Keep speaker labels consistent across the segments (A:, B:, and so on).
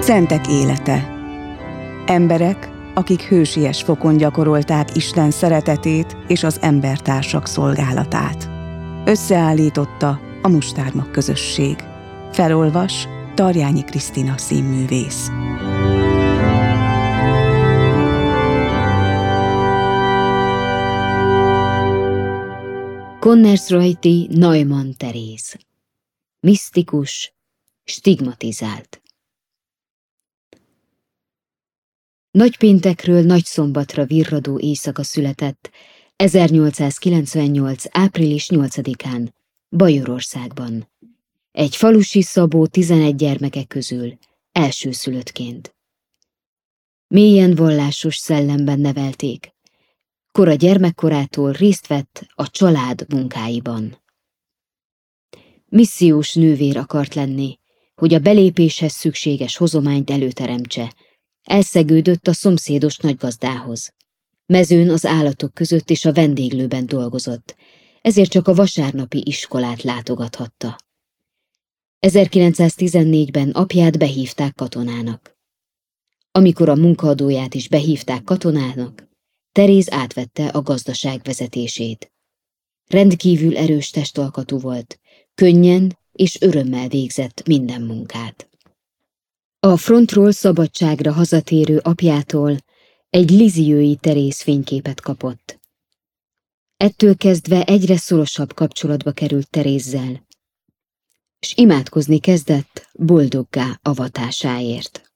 A: Szentek élete. Emberek, akik hősies fokon gyakorolták Isten szeretetét és az embertársak szolgálatát. Összeállította a Mustármag közösség. Felolvas Tarjányi Krisztina színművész.
B: Connersreuthi Neumann Teréz. Misztikus, stigmatizált. Nagypéntekről nagyszombatra virradó éjszaka született 1898. április 8-án Bajorországban. Egy falusi Szabó 11 gyermeke közül elsőszülöttként. Mélyen vallásos szellemben nevelték. Kora gyermekkorától részt vett a család munkáiban. Missziós nővér akart lenni, hogy a belépéshez szükséges hozományt előteremtse. Elszegődött a szomszédos nagygazdához. Mezőn az állatok között és a vendéglőben dolgozott, ezért csak a vasárnapi iskolát látogathatta. 1914-ben apját behívták katonának. Amikor a munkaadóját is behívták katonának, Teréz átvette a gazdaság vezetését. Rendkívül erős testalkatú volt, könnyen és örömmel végzett minden munkát. A frontról szabadságra hazatérő apjától egy Lisieux-i Teréz fényképet kapott. Ettől kezdve egyre szorosabb kapcsolatba került Terézzel, és imádkozni kezdett boldoggá avatásáért.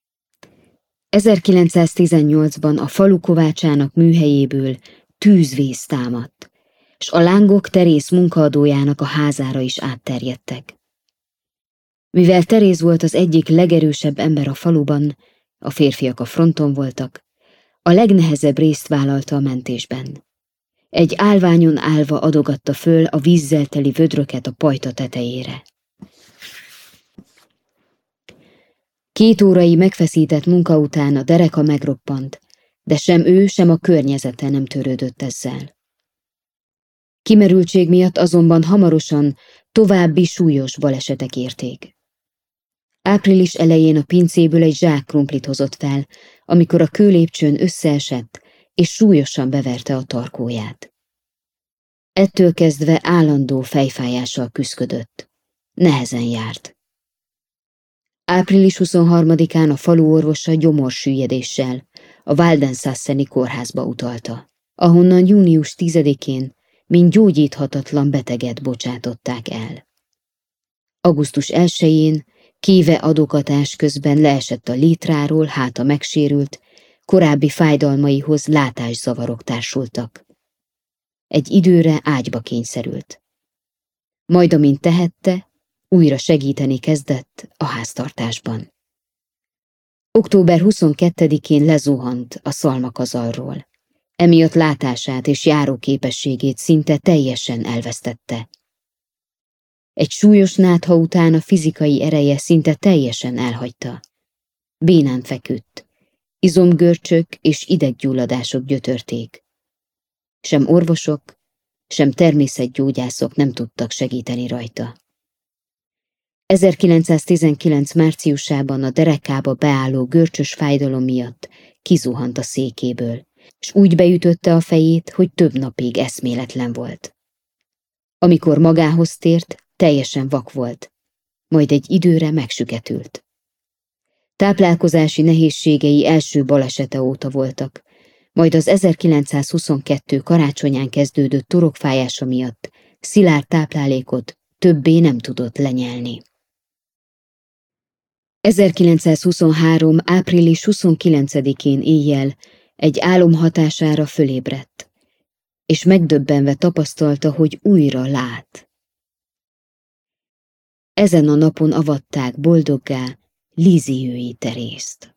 B: 1918-ban a falu kovácsának műhelyéből tűzvész támadt, és a lángok Teréz munkaadójának a házára is átterjedtek. Mivel Teréz volt az egyik legerősebb ember a faluban, a férfiak a fronton voltak, a legnehezebb részt vállalta a mentésben. Egy állványon állva adogatta föl a vízzel teli vödröket a pajta tetejére. 2 órai megfeszített munka után a dereka megroppant, de sem ő, sem a környezete nem törődött ezzel. Kimerültség miatt azonban hamarosan további súlyos balesetek érték. Április elején a pincéből egy zsák krumplit hozott fel, amikor a kőlépcsőn összeesett, és súlyosan beverte a tarkóját. Ettől kezdve állandó fejfájással küszködött. Nehezen járt. Április 23-án a falu orvosa gyomorsüllyedéssel a Waldensasseni kórházba utalta, ahonnan június 10-én mint gyógyíthatatlan beteget bocsátották el. Augusztus 1-én kéve adokatás közben leesett a létráról, háta megsérült, korábbi fájdalmaihoz látászavarok társultak. Egy időre ágyba kényszerült. Majd amint tehette, újra segíteni kezdett a háztartásban. Október 22-én lezuhant a szalmakazalról. Emiatt látását és járóképességét szinte teljesen elvesztette. Egy súlyos nátha után a fizikai ereje szinte teljesen elhagyta. Bénán feküdt, izomgörcsök és ideggyulladások gyötörték. Sem orvosok, sem természetgyógyászok nem tudtak segíteni rajta. 1919. márciusában a derekába beálló görcsös fájdalom miatt kizuhant a székéből, és úgy beütötte a fejét, hogy több napig eszméletlen volt. Amikor magához tért, teljesen vak volt, majd egy időre megsüketült. Táplálkozási nehézségei első balesete óta voltak, majd az 1922 karácsonyán kezdődött torokfájása miatt szilárd táplálékot többé nem tudott lenyelni. 1923. április 29-én éjjel egy álom hatására fölébredt, és megdöbbenve tapasztalta, hogy újra lát. Ezen a napon avatták boldoggá Lisieux-i Terézt.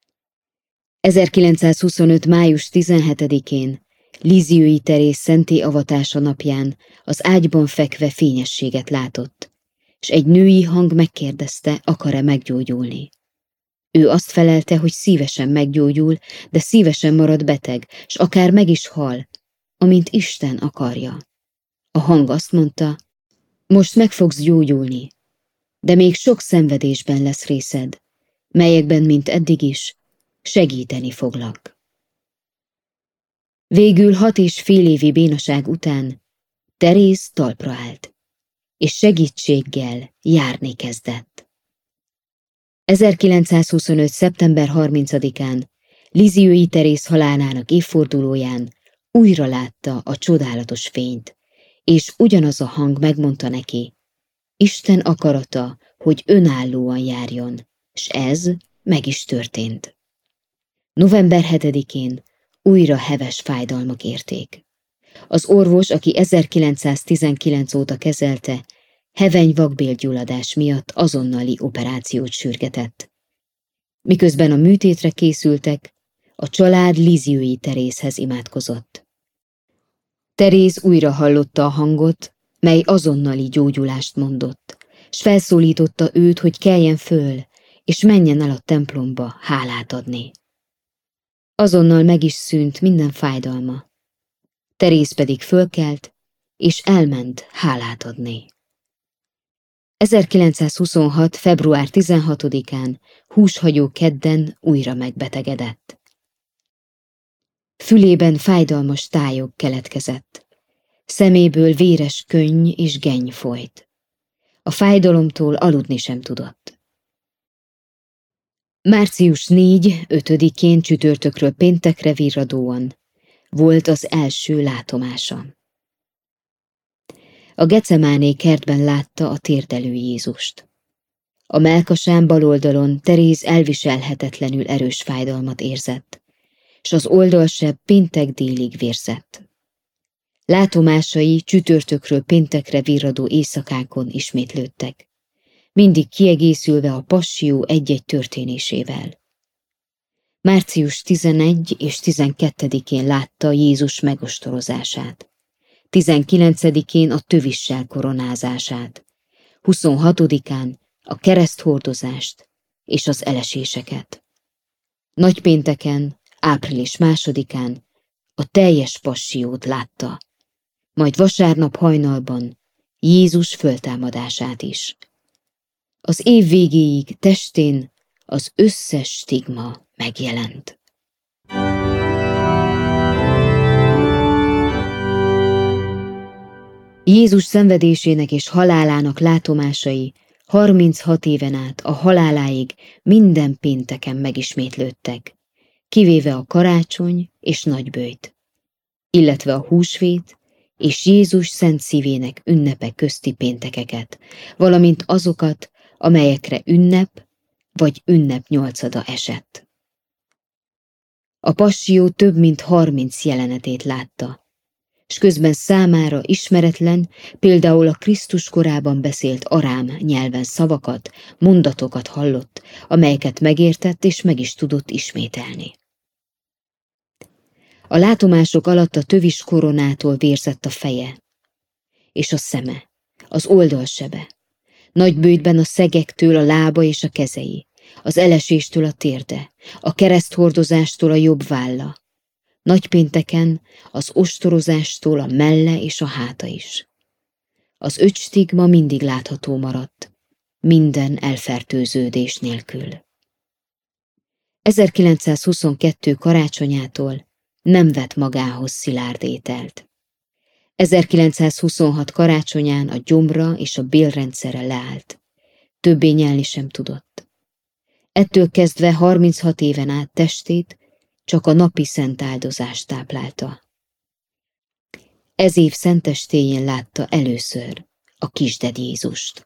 B: 1925. május 17-én Lisieux-i Teréz szentté avatása napján az ágyban fekve fényességet látott, és egy női hang megkérdezte, akar-e meggyógyulni. Ő azt felelte, hogy szívesen meggyógyul, de szívesen marad beteg, s akár meg is hal, amint Isten akarja. A hang azt mondta, most meg fogsz gyógyulni, de még sok szenvedésben lesz részed, melyekben, mint eddig is, segíteni foglak. Végül 6,5 évi bénaság után Teréz talpra állt, és segítséggel járni kezdett. 1925. szeptember 30-án, Lisieux-i Teréz halálának évfordulóján újra látta a csodálatos fényt, és ugyanaz a hang megmondta neki, Isten akarata, hogy önállóan járjon, s ez meg is történt. November 7-én újra heves fájdalmak érték. Az orvos, aki 1919 óta kezelte, heveny vakbélgyulladás miatt azonnali operációt sürgetett. Miközben a műtétre készültek, a család Lisieux-i Terézhez imádkozott. Teréz újra hallotta a hangot, mely azonnali gyógyulást mondott, s felszólította őt, hogy keljen föl, és menjen el a templomba hálát adni. Azonnal meg is szűnt minden fájdalma. Teréz pedig fölkelt, és elment hálát adni. 1926. február 16-án, húshagyó kedden újra megbetegedett. Fülében fájdalmas tájog keletkezett. Szeméből véres könny és genny folyt. A fájdalomtól aludni sem tudott. Március 4-5-én csütörtökről péntekre virradóan volt az első látomása. A Gecemáné kertben látta a térdelő Jézust. A mellkasán bal oldalon Teréz elviselhetetlenül erős fájdalmat érzett, s az oldalsebb péntek délig vérzett. Látomásai csütörtökről péntekre virradó éjszakákon ismétlődtek, mindig kiegészülve a passió egy-egy történésével. Március 11 és 12-én látta Jézus megostorozását, 19-én a tövissel koronázását, 26-án a kereszthordozást és az eleséseket. Nagypénteken, április 2-án a teljes passiót látta, majd vasárnap hajnalban Jézus föltámadását is. Az év végéig testén az összes stigma megjelent. Jézus szenvedésének és halálának látomásai 36 éven át a haláláig minden pénteken megismétlődtek, kivéve a karácsony és nagyböjt, illetve a húsvét és Jézus szent szívének ünnepe közti péntekeket, valamint azokat, amelyekre ünnep vagy ünnep 8-ada esett. A passió több mint 30 jelenetét látta, s közben számára ismeretlen, például a Krisztus korában beszélt arám nyelven szavakat, mondatokat hallott, amelyeket megértett és meg is tudott ismételni. A látomások alatt a tövis koronától vérzett a feje, és a szeme, az oldalsebe, nagybőjtben a szegektől a lába és a kezei, az eleséstől a térde, a kereszthordozástól a jobb válla, nagypénteken az ostorozástól a melle és a háta is. Az 5 stigma mindig látható maradt, minden elfertőződés nélkül. 1922 karácsonyától nem vett magához szilárd ételt. 1926 karácsonyán a gyomra és a bélrendszere leállt. Többé nyelni sem tudott. Ettől kezdve 36 éven át testét csak a napi szent áldozást táplálta. Ez év szentestéjén látta először a kisded Jézust.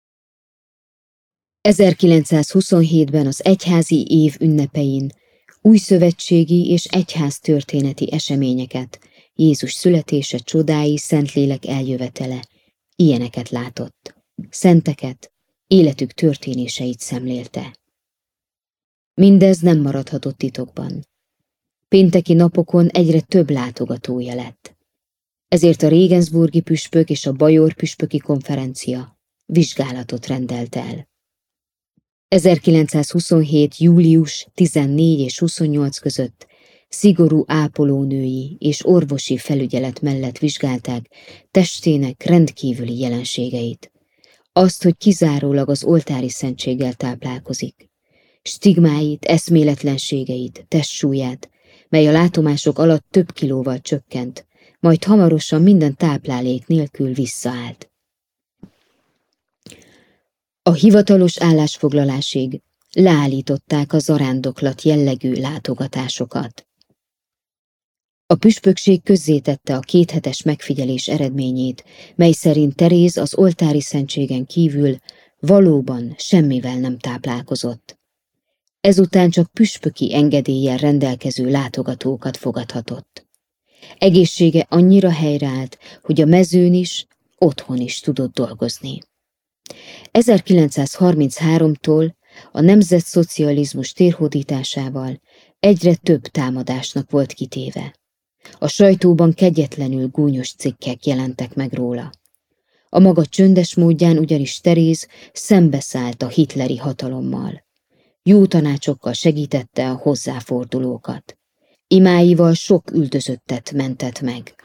B: 1927-ben az egyházi év ünnepein újszövetségi és egyház történeti eseményeket, Jézus születése, csodái, Szentlélek eljövetele, ilyeneket látott. Szenteket, életük történéseit szemlélte. Mindez nem maradhatott titokban. Pénteki napokon egyre több látogatója lett. Ezért a regensburgi püspök és a bajor püspöki konferencia vizsgálatot rendelt el. 1927. július 14 és 28 között szigorú ápolónői és orvosi felügyelet mellett vizsgálták testének rendkívüli jelenségeit. Azt, hogy kizárólag az oltári szentséggel táplálkozik, Stigmáit, eszméletlenségeit, testsúlyát, mely a látomások alatt több kilóval csökkent, majd hamarosan minden táplálék nélkül visszaállt. A hivatalos állásfoglalásig leállították a zarándoklat jellegű látogatásokat. A püspökség közzétette a 2 hetes megfigyelés eredményét, mely szerint Teréz az oltári szentségen kívül valóban semmivel nem táplálkozott. Ezután csak püspöki engedéllyel rendelkező látogatókat fogadhatott. Egészsége annyira helyreállt, hogy a mezőn is, otthon is tudott dolgozni. 1933-tól a nemzetszocializmus térhódításával egyre több támadásnak volt kitéve. A sajtóban kegyetlenül gúnyos cikkek jelentek meg róla. A maga csöndes módján ugyanis Teréz szembeszállt a hitleri hatalommal. Jó tanácsokkal segítette a hozzáfordulókat. Imáival sok üldözöttet mentett meg.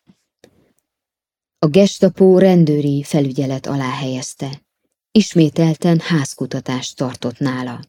B: A Gestapo rendőri felügyelet alá helyezte. Ismételten házkutatást tartott nála.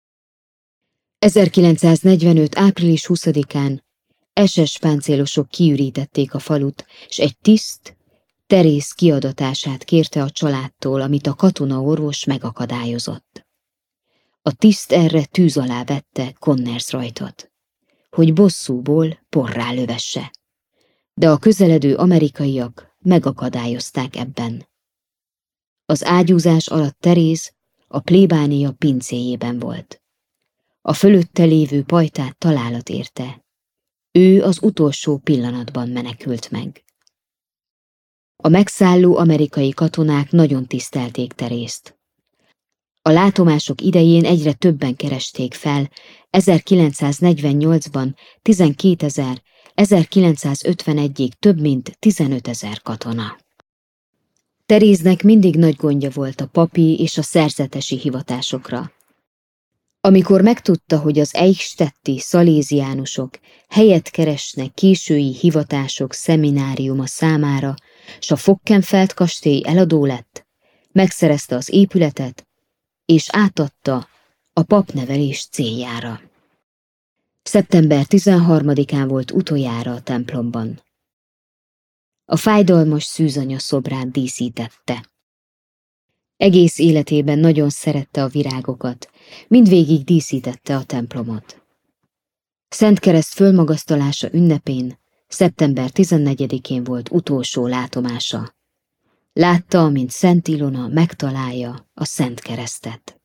B: 1945. április 20-án SS páncélosok kiürítették a falut, s egy tiszt Teréz kiadatását kérte a családtól, amit a katonaorvos megakadályozott. A tiszt erre tűz alá vette Connersreuth-ot, hogy bosszúból porrá lövesse, de a közeledő amerikaiak megakadályozták ebben. Az ágyúzás alatt Teréz a plébánia pincéjében volt. A fölötte lévő pajtát találat érte. Ő az utolsó pillanatban menekült meg. A megszálló amerikai katonák nagyon tisztelték Terézt. A látomások idején egyre többen keresték fel, 1948-ban 12 000, 1951-ig több mint 15 000 katona. Teréznek mindig nagy gondja volt a papi és a szerzetesi hivatásokra. Amikor megtudta, hogy az eichstätti szaléziánusok helyet keresnek késői hivatások szemináriuma számára, s a Fockenfeld kastély eladó lett, megszerezte az épületet, és átadta a papnevelés céljára. Szeptember 13-án volt utoljára a templomban. A fájdalmas szűzanya szobrát díszítette. Egész életében nagyon szerette a virágokat, mindvégig díszítette a templomot. Szentkereszt fölmagasztalása ünnepén, szeptember 14-én volt utolsó látomása. Látta, amint Szent Ilona megtalálja a Szent Keresztet.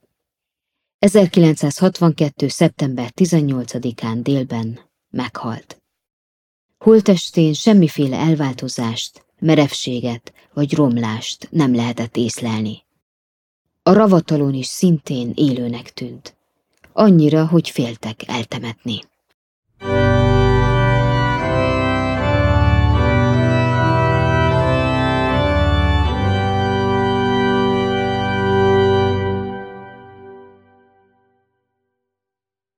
B: 1962. szeptember 18-án délben meghalt. Holttestén semmiféle elváltozást, merevséget vagy romlást nem lehetett észlelni. A ravatalon is szintén élőnek tűnt. Annyira, hogy féltek eltemetni.